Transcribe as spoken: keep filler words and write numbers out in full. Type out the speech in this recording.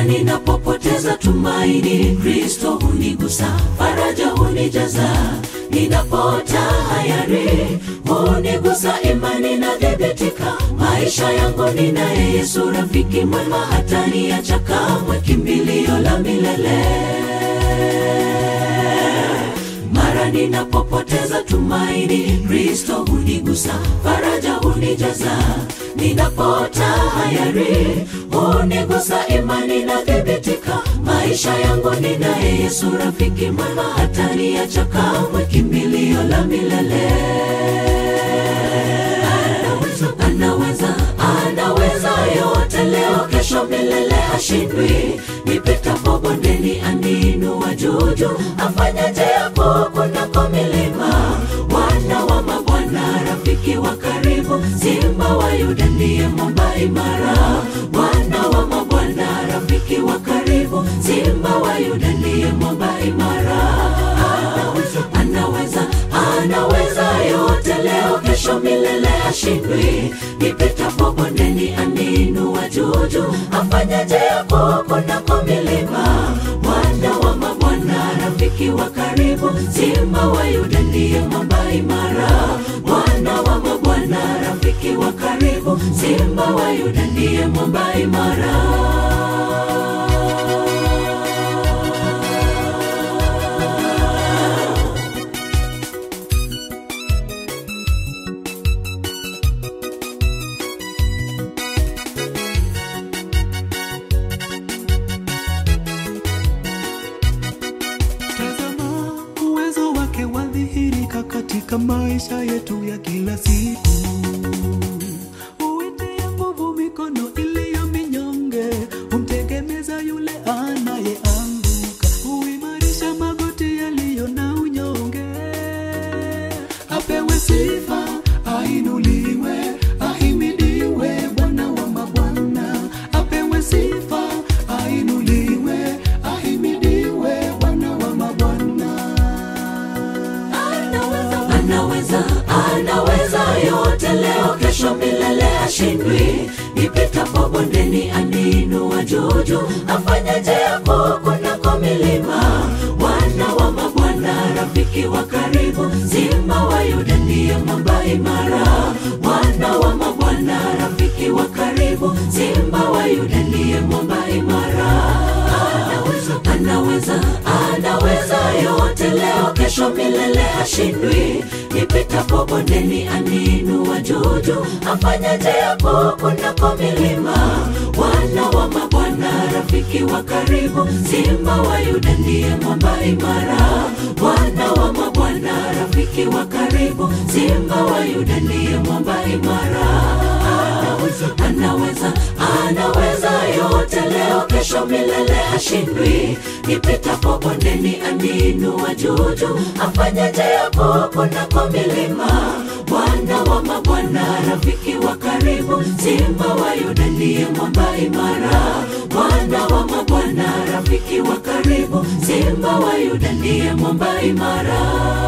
ninapopoteza tumaini, Kristo hunigusa, faraja hunijaza. Ninapotahayari, hunigusa, imani nadhibitika. Maisha yangu ninaye Yesu, rafiki mwema, hataniacha kamwe, kimbilio la milele. Mara ninapopoteza tumaini, Kristo hunigusa, faraja hunijaza. Ninapotahayari, hunigusa, imani nadhibitika. Maisha yangu ninaye Yesu, rafiki mwema, hataniacha kamwe, kimbilio la milele. Anaweza, anaweza, anaweza yote, leo kesho milele hashindwi. Nipitapo bondeni aniinua juu juu, afanya njia kuu kunako milima. Bwana wa mabwana, rafiki wa karibu, Simba wa Yuda ndiye mwamba imara. Bwana wa mabwana, rafiki wa karibu, Simba wa Yuda ndiye mwamba imara. Anaweza, anaweza, anaweza yote, leo kesho milele hashindwi. Nipitapo bondeni aniinua juu juu, afanya njia kuu kunako milima. Bwana wa mabwana, rafiki wa karibu, Simba wa Yuda ndiye mwamba imara. Bwana wa mabwana, rafiki wa karibu, Simba wa Yuda ndiye mwamba imara. Katika maisha yetu ya kila siku, uitia nguvu mikono iliyo minyonge, umtegemeza yule anayeanguka, uimarisha magoti yaliyo na unyonge. Apewe sifa, ainuliwe, ahimidiwe Bwana wa mabwana. Apewe sifa, ainuliwe, ahimidiwe Bwana wa mabwana. Anaweza, anaweza yote, leo kesho milele hashindwi. Nipitapo bondeni aniinua juu juu, afanya njia kuu kunako milima. Bwana wa mabwana, rafiki wa karibu, Simba wa Yuda ndiye mwamba imara. Bwana wa mabwana, rafiki wa karibu, Simba wa Yuda ndiye mwamba imara. Anaweza, anaweza, anaweza yote, leo kesho milele hashindwi. Nipitapo bondeni aniinua juu juu, afanya njia kuu kunako milima. Bwana wa mabwana, rafiki wa karibu, Simba wa Yuda ndiye mwamba imara. Bwana wa mabwana, rafiki wa karibu, Simba wa Yuda ndiye mwamba imara. Anaweza, anaweza, anaweza yote, leo kesho milele hashindwi. Nipitapo bondeni aniinua juu juu, afanya njia kuu kunako milima. Bwana wa mabwana, rafiki wa karibu, Simba wa Yuda ndiye mwamba imara. Bwana wa mabwana, rafiki wa karibu, Simba wa Yuda ndiye mwamba imara.